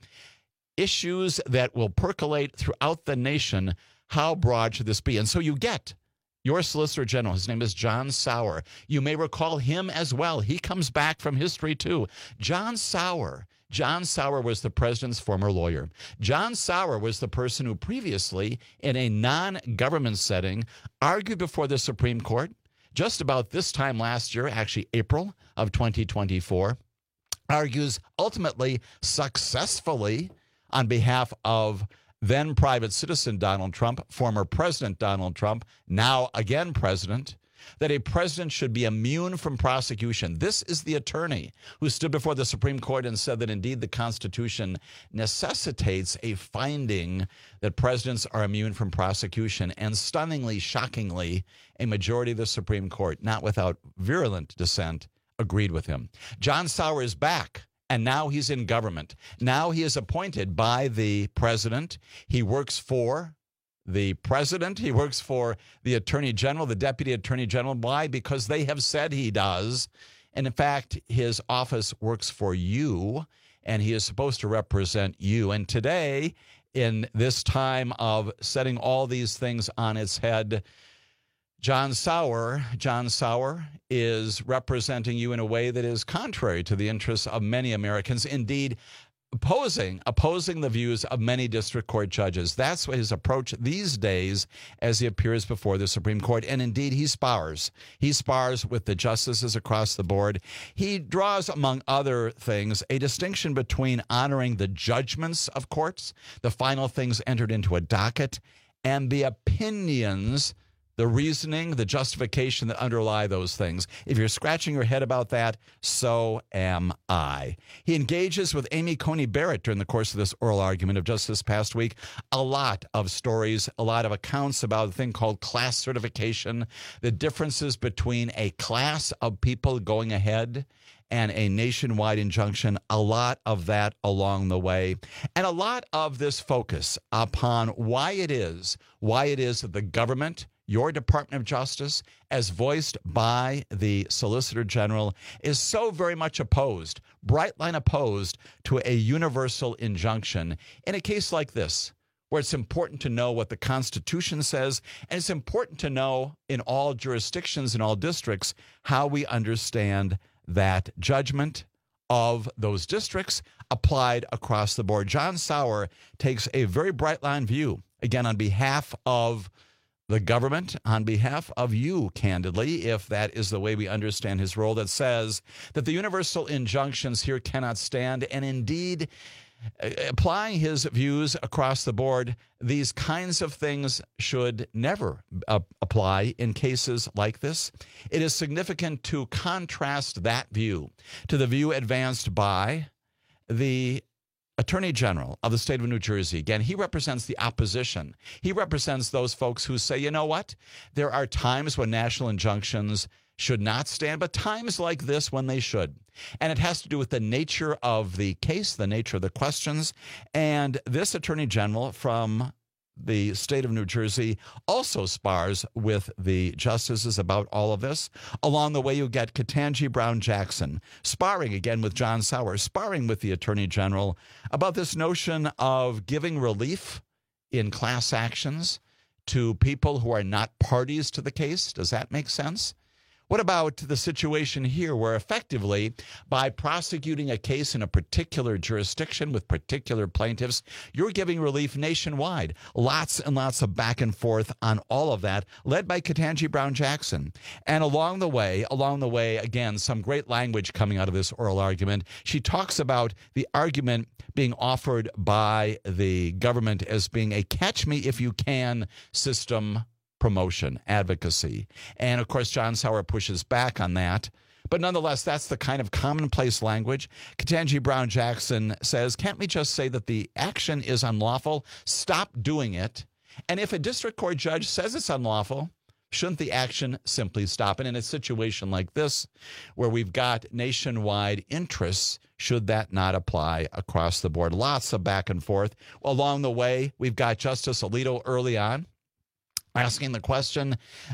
issues that will percolate throughout the nation. How broad should this be? And so you get your Solicitor General. His name is John Sauer. You may recall him as well. He comes back from history too. John Sauer was the president's former lawyer. John Sauer was the person who previously, in a non-government setting, argued before the Supreme Court just about this time last year, actually April of 2024, argues ultimately successfully on behalf of then private citizen Donald Trump, former President Donald Trump, now again president, that a president should be immune from prosecution. This is the attorney who stood before the Supreme Court and said that indeed the Constitution necessitates a finding that presidents are immune from prosecution. And stunningly, shockingly, a majority of the Supreme Court, not without virulent dissent, agreed with him. John Sauer is back. And now he's in government. Now he is appointed by the president. He works for the president. He works for the attorney general, the deputy attorney general. Why? Because they have said he does. And in fact, his office works for you, and he is supposed to represent you. And today, in this time of setting all these things on its head, John Sauer is representing you in a way that is contrary to the interests of many Americans, indeed opposing the views of many district court judges. That's what his approach these days as he appears before the Supreme Court. And indeed, he spars. He spars with the justices across the board. He draws, among other things, a distinction between honoring the judgments of courts, the final things entered into a docket, and the opinions, the reasoning, the justification that underlie those things. If you're scratching your head about that, so am I. He engages with Amy Coney Barrett during the course of this oral argument of just this past week. A lot of stories, a lot of accounts about a thing called class certification, the differences between a class of people going ahead and a nationwide injunction, a lot of that along the way, and a lot of this focus upon why it is that the government, your Department of Justice, as voiced by the Solicitor General, is so very much opposed, bright line opposed to a universal injunction in a case like this, where it's important to know what the Constitution says, and it's important to know in all jurisdictions, in all districts, how we understand that judgment of those districts applied across the board. John Sauer takes a very bright line view, again, on behalf of the government, on behalf of you, candidly, if that is the way we understand his role, that says that the universal injunctions here cannot stand. And indeed, applying his views across the board, these kinds of things should never apply in cases like this. It is significant to contrast that view to the view advanced by the Attorney General of the state of New Jersey, again, he represents the opposition. He represents those folks who say, you know what? There are times when national injunctions should not stand, but times like this when they should. And it has to do with the nature of the case, the nature of the questions. And this Attorney General from the state of New Jersey also spars with the justices about all of this. Along the way, you get Ketanji Brown Jackson sparring again with John Sauer, sparring with the Attorney General about this notion of giving relief in class actions to people who are not parties to the case. Does that make sense? What about the situation here where effectively by prosecuting a case in a particular jurisdiction with particular plaintiffs, you're giving relief nationwide? Lots and lots of back and forth on all of that, led by Ketanji Brown Jackson. And along the way, again, some great language coming out of this oral argument. She talks about the argument being offered by the government as being a catch-me-if-you-can system promotion, advocacy. And, of course, John Sauer pushes back on that. But nonetheless, that's the kind of commonplace language. Ketanji Brown Jackson says, can't we just say that the action is unlawful? Stop doing it. And if a district court judge says it's unlawful, shouldn't the action simply stop? And in a situation like this, where we've got nationwide interests, should that not apply across the board? Lots of back and forth. Along the way, we've got Justice Alito early on asking the question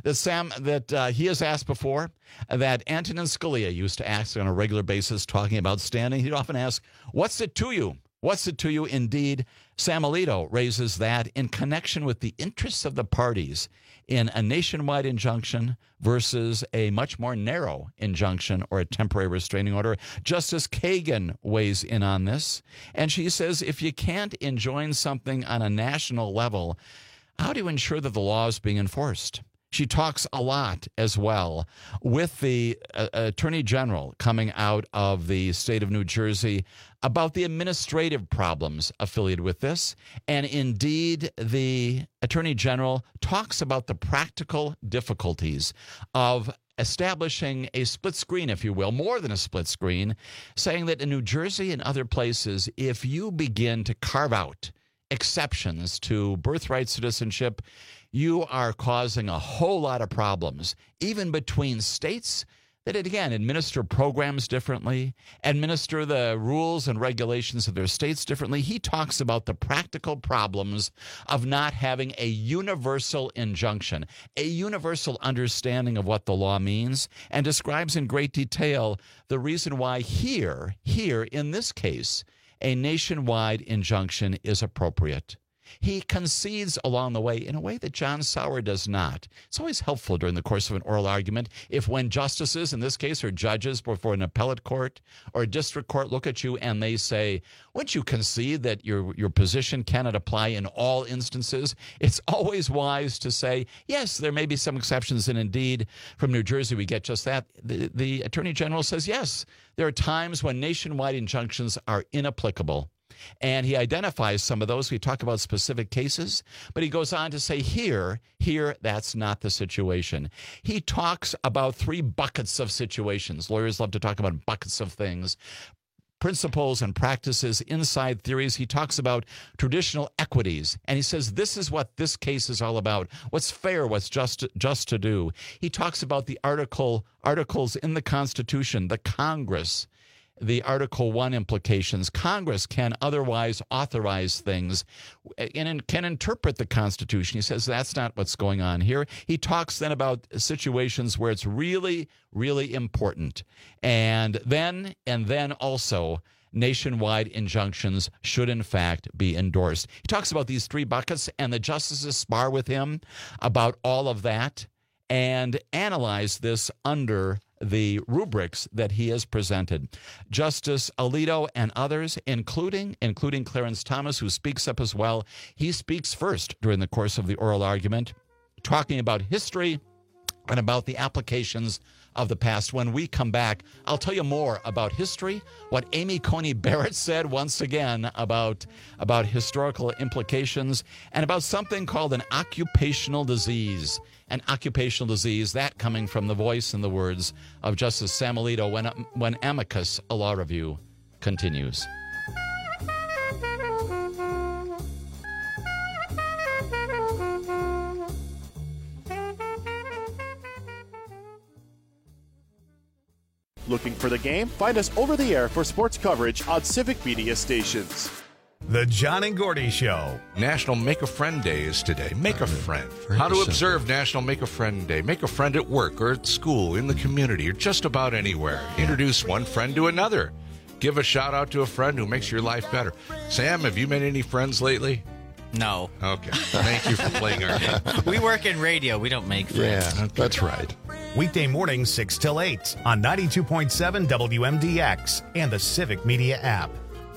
that he has asked before, that Antonin Scalia used to ask on a regular basis, talking about standing. He'd often ask, what's it to you? What's it to you? Indeed, Sam Alito raises that in connection with the interests of the parties in a nationwide injunction versus a much more narrow injunction or a temporary restraining order. Justice Kagan weighs in on this, and she says, if you can't enjoin something on a national level, how do you ensure that the law is being enforced? She talks a lot as well with the Attorney General coming out of the state of New Jersey about the administrative problems affiliated with this. And indeed, the Attorney General talks about the practical difficulties of establishing a split screen, if you will, more than a split screen, saying that in New Jersey and other places, if you begin to carve out exceptions to birthright citizenship, you are causing a whole lot of problems, even between states that, again, administer programs differently, administer the rules and regulations of their states differently. He talks about the practical problems of not having a universal injunction, a universal understanding of what the law means, and describes in great detail the reason why here in this case, a nationwide injunction is appropriate. He concedes along the way in a way that John Sauer does not. It's always helpful during the course of an oral argument if when justices, in this case, or judges before an appellate court or a district court look at you and they say, wouldn't you concede that your position cannot apply in all instances? It's always wise to say, yes, there may be some exceptions, and indeed, from New Jersey, we get just that. The Attorney General says, yes, there are times when nationwide injunctions are inapplicable. And he identifies some of those. We talk about specific cases, but he goes on to say here, that's not the situation. He talks about 3 buckets of situations. Lawyers love to talk about buckets of things. Principles and practices, inside theories. He talks about traditional equities, and he says this is what this case is all about. What's fair, what's just to do. He talks about the articles in the Constitution, the Congress, the Article 1 implications. Congress can otherwise authorize things and can interpret the Constitution. He says that's not what's going on here. He talks then about situations where it's really, really important. And then also nationwide injunctions should in fact be endorsed. He talks about these 3 buckets, and the justices spar with him about all of that and analyze this under the rubrics that he has presented. Justice Alito and others, including Clarence Thomas, who speaks up as well, he speaks first during the course of the oral argument, talking about history and about the applications of the past. When we come back, I'll tell you more about history, what Amy Coney Barrett said once again about historical implications, and about something called an occupational disease. An occupational disease, that coming from the voice and the words of Justice Sam Alito when Amicus, a law review, continues. Looking for the game? Find us over the air for sports coverage on Civic Media stations. The John and Gordy Show. National Make a Friend Day is today. Make a friend. How to observe National Make a Friend Day. Make a friend at work or at school, in the community, or just about anywhere. Introduce one friend to another. Give a shout out to a friend who makes your life better. Sam, have you made any friends lately? No. Okay. Thank you for playing our game. We work in radio. We don't make friends. Yeah, that's right. Weekday mornings 6 till 8 on 92.7 WMDX and the Civic Media app.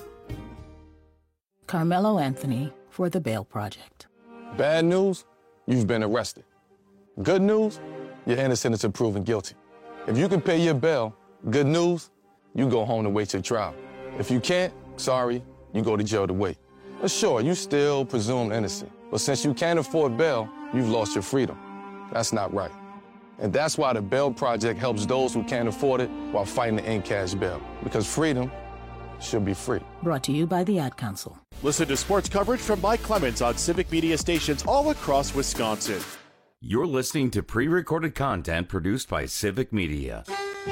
Carmelo Anthony for the Bail Project. Bad news, you've been arrested. Good news, you're innocent until proven guilty. If you can pay your bail, good news, you go home to wait your trial. If you can't, sorry, you go to jail to wait. But sure, you still presumed innocent. But since you can't afford bail, you've lost your freedom. That's not right. And that's why the Bail Project helps those who can't afford it while fighting to end cash bail. Because freedom should be free. Brought to you by the Ad Council. Listen to sports coverage from Mike Clemens on Civic Media stations all across Wisconsin. You're listening to pre-recorded content produced by Civic Media.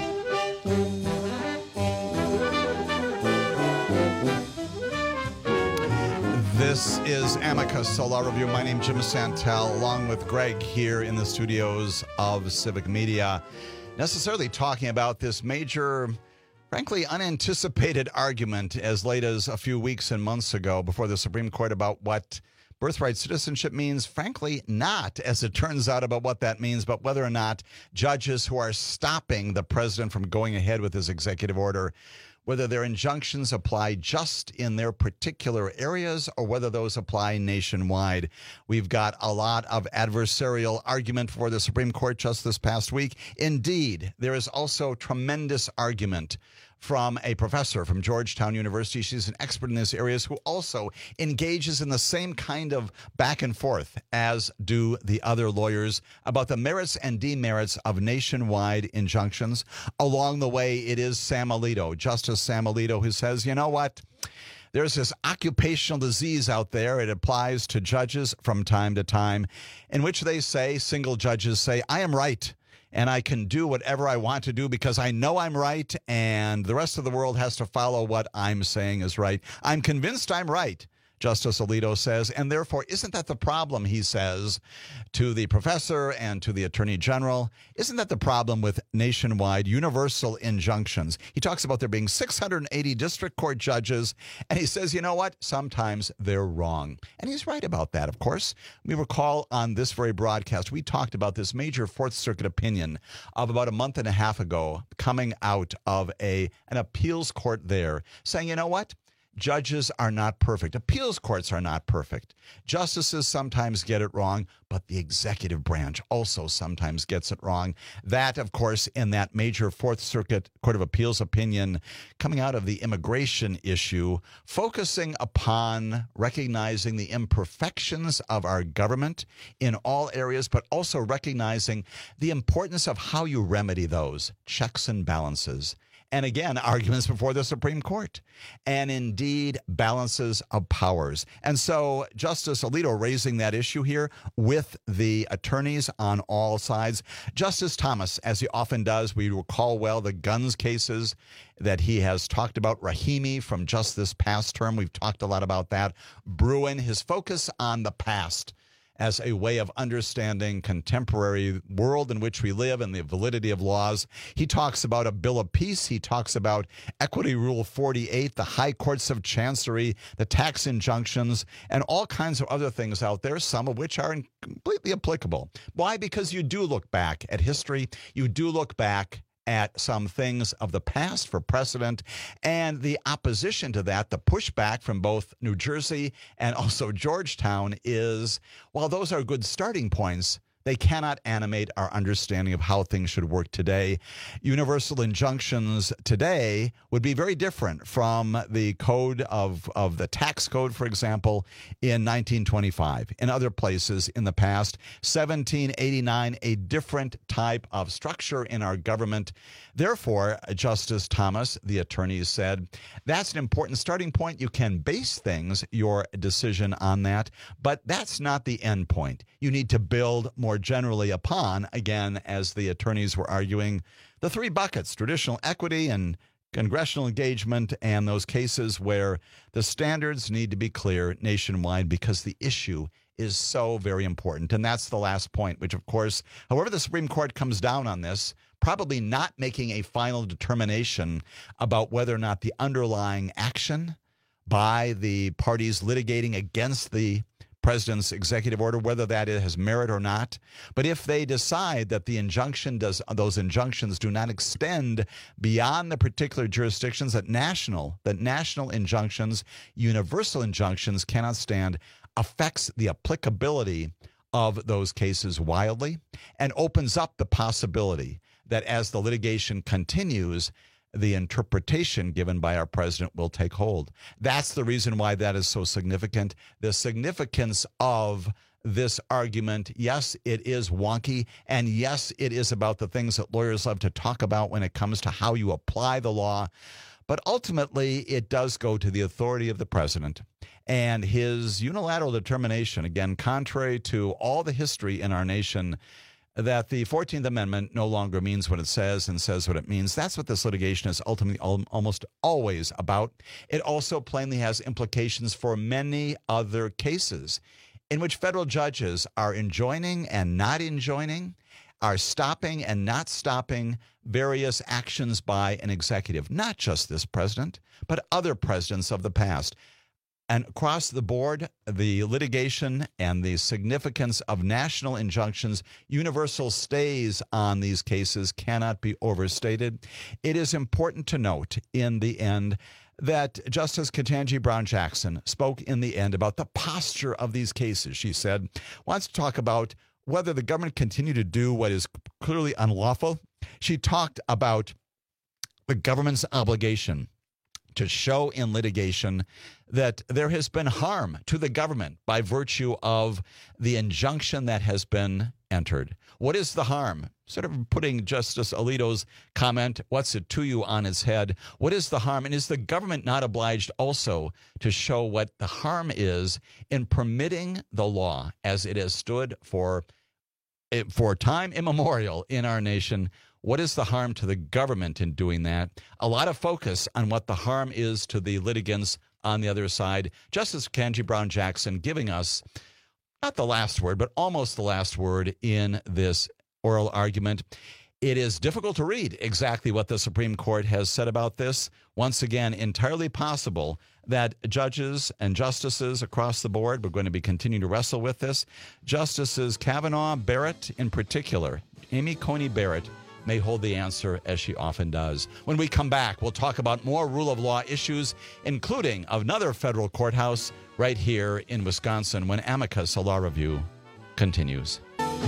This is Amicus Law Review. My name is Jim Santel, along with Greg here in the studios of Civic Media, necessarily talking about this major, frankly, unanticipated argument as late as a few weeks and months ago before the Supreme Court about what birthright citizenship means. Frankly, not, as it turns out, about what that means, but whether or not judges who are stopping the president from going ahead with his executive order, whether their injunctions apply just in their particular areas or whether those apply nationwide. We've got a lot of adversarial argument for the Supreme Court just this past week. Indeed, there is also tremendous argument from a professor from Georgetown University. She's an expert in these areas who also engages in the same kind of back and forth as do the other lawyers about the merits and demerits of nationwide injunctions. Along the way, it is Sam Alito, Justice Sam Alito, who says, you know what? There's this occupational disease out there. It applies to judges from time to time, in which they say, single judges say, I am right. And I can do whatever I want to do because I know I'm right, and the rest of the world has to follow what I'm saying is right. I'm convinced I'm right, Justice Alito says, and therefore, isn't that the problem, he says, to the professor and to the Attorney General? Isn't that the problem with nationwide universal injunctions? He talks about there being 680 district court judges, and he says, you know what? Sometimes they're wrong. And he's right about that, of course. We recall on this very broadcast, we talked about this major Fourth Circuit opinion of about a month and a half ago coming out of an appeals court there saying, you know what? Judges are not perfect. Appeals courts are not perfect. Justices sometimes get it wrong, but the executive branch also sometimes gets it wrong. That, of course, in that major Fourth Circuit Court of Appeals opinion coming out of the immigration issue, focusing upon recognizing the imperfections of our government in all areas, but also recognizing the importance of how you remedy those checks and balances. And again, arguments before the Supreme Court, and indeed balances of powers. And so Justice Alito raising that issue here with the attorneys on all sides. Justice Thomas, as he often does, we recall well the guns cases that he has talked about. Rahimi from just this past term, we've talked a lot about that. Bruen, his focus on the past as a way of understanding contemporary world in which we live and the validity of laws. He talks about a bill of peace. He talks about Equity Rule 48, the high courts of chancery, the tax injunctions, and all kinds of other things out there, some of which are completely applicable. Why? Because you do look back at history. You do look back at some things of the past for precedent, and the opposition to that, the pushback from both New Jersey and also Georgetown is, while those are good starting points, they cannot animate our understanding of how things should work today. Universal injunctions today would be very different from the code of the tax code, for example, in 1925. In other places in the past, 1789, a different type of structure in our government. Therefore, Justice Thomas, the attorneys said, that's an important starting point. You can base things, your decision on that, but that's not the end point. You need to build more more generally upon, again, as the attorneys were arguing, the three buckets: traditional equity and congressional engagement, and those cases where the standards need to be clear nationwide because the issue is so very important. And that's the last point, which, of course, however the Supreme Court comes down on this, probably not making a final determination about whether or not the underlying action by the parties litigating against the president's executive order, whether that has merit or not. But if they decide that those injunctions do not extend beyond the particular jurisdictions, that national injunctions, universal injunctions cannot stand, affects the applicability of those cases wildly and opens up the possibility that as the litigation continues, the interpretation given by our president will take hold. That's the reason why that is so significant. The significance of this argument, yes, it is wonky, and yes, it is about the things that lawyers love to talk about when it comes to how you apply the law. But ultimately, it does go to the authority of the president and his unilateral determination, again, contrary to all the history in our nation, that the 14th Amendment no longer means what it says and says what it means. That's what this litigation is ultimately almost always about. It also plainly has implications for many other cases in which federal judges are enjoining and not enjoining, are stopping and not stopping various actions by an executive, not just this president, but other presidents of the past. And across the board, the litigation and the significance of national injunctions, universal stays on these cases cannot be overstated. It is important to note in the end that Justice Ketanji Brown Jackson spoke in the end about the posture of these cases. She said, wants to talk about whether the government continue to do what is clearly unlawful. She talked about the government's obligation to show in litigation that there has been harm to the government by virtue of the injunction that has been entered. What is the harm? Sort of putting Justice Alito's comment, what's it to you, on its head. What is the harm? And is the government not obliged also to show what the harm is in permitting the law as it has stood for time immemorial in our nation? What is the harm to the government in doing that? A lot of focus on what the harm is to the litigants on the other side. Justice Ketanji Brown Jackson giving us not the last word, but almost the last word in this oral argument. It is difficult to read exactly what the Supreme Court has said about this. Once again, entirely possible that judges and justices across the board are going to be continuing to wrestle with this. Justices Kavanaugh, Barrett in particular, Amy Coney Barrett, may hold the answer, as she often does. When we come back, we'll talk about more rule of law issues, including another federal courthouse right here in Wisconsin, when Amicus, a law review, continues.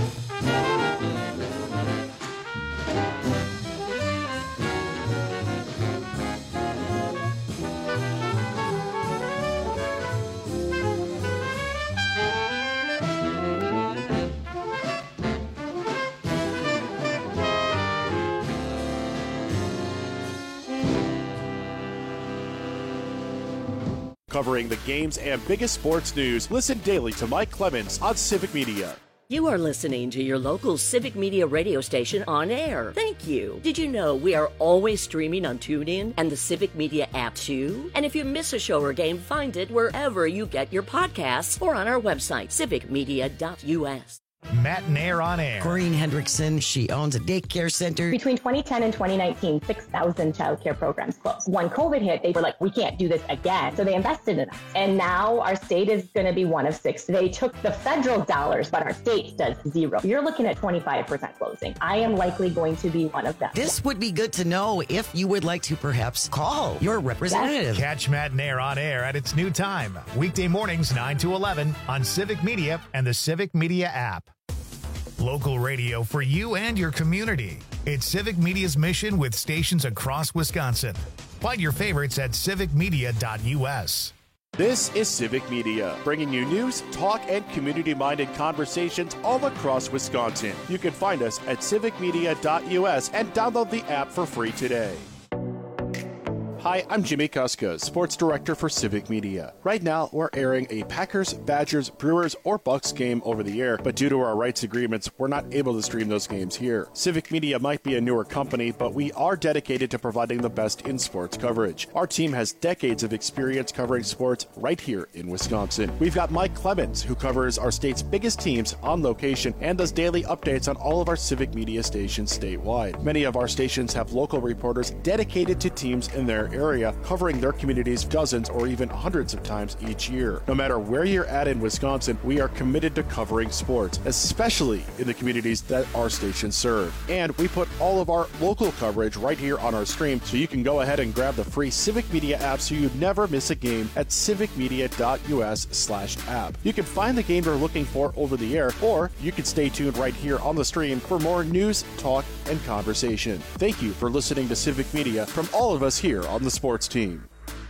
Covering the games and biggest sports news, listen daily to Mike Clemens on Civic Media. You are listening to your local Civic Media radio station on air. Thank you. Did you know we are always streaming on TuneIn and the Civic Media app too? And if you miss a show or game, find it wherever you get your podcasts or on our website, civicmedia.us. Matt and Air on Air. Corinne Hendrickson, she owns a daycare center. Between 2010 and 2019, 6,000 childcare programs closed. When COVID hit, they were like, we can't do this again. So they invested in us. And now our state is going to be one of 6. They took the federal dollars, but our state does 0. You're looking at 25% closing. I am likely going to be one of them. This would be good to know if you would like to perhaps call your representative. Catch Matt and Air on air at its new time. Weekday mornings, 9 to 11 on Civic Media and the Civic Media app. Local radio for you and your community. It's Civic Media's mission with stations across Wisconsin. Find your favorites at civicmedia.us. This is Civic Media, bringing you news, talk, and community-minded conversations all across Wisconsin. You can find us at civicmedia.us and download the app for free today. Hi, I'm Jimmy Kuska, Sports Director for Civic Media. Right now, we're airing a Packers, Badgers, Brewers, or Bucks game over the air, but due to our rights agreements, we're not able to stream those games here. Civic Media might be a newer company, but we are dedicated to providing the best in sports coverage. Our team has decades of experience covering sports right here in Wisconsin. We've got Mike Clemens, who covers our state's biggest teams on location and does daily updates on all of our Civic Media stations statewide. Many of our stations have local reporters dedicated to teams in their area, covering their communities dozens or even hundreds of times each year. No matter where you're at in Wisconsin, we are committed to covering sports, especially in the communities that our stations serve. And we put all of our local coverage right here on our stream, so you can go ahead and grab the free Civic Media app so you never miss a game at civicmedia.us/app. You can find the game you're looking for over the air, or you can stay tuned right here on the stream for more news, talk, and conversation. Thank you for listening to Civic Media from all of us here on the sports team.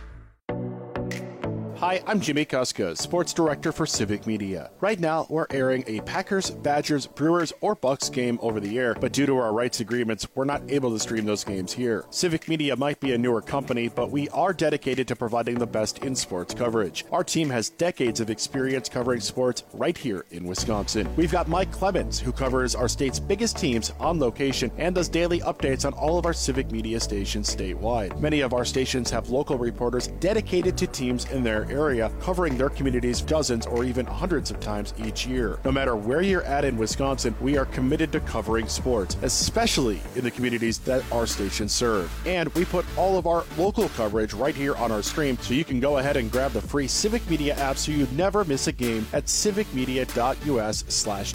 Hi, I'm Jimmy Kuska, Sports Director for Civic Media. Right now, we're airing a Packers, Badgers, Brewers, or Bucks game over the air, but due to our rights agreements, we're not able to stream those games here. Civic Media might be a newer company, but we are dedicated to providing the best in sports coverage. Our team has decades of experience covering sports right here in Wisconsin. We've got Mike Clemens, who covers our state's biggest teams on location and does daily updates on all of our Civic Media stations statewide. Many of our stations have local reporters dedicated to teams in their area, covering their communities dozens or even hundreds of times each year. No matter where you're at in Wisconsin, we are committed to covering sports, especially in the communities that our stations serve. And we put all of our local coverage right here on our stream, so you can go ahead and grab the free Civic Media app so you never miss a game at civicmedia.us/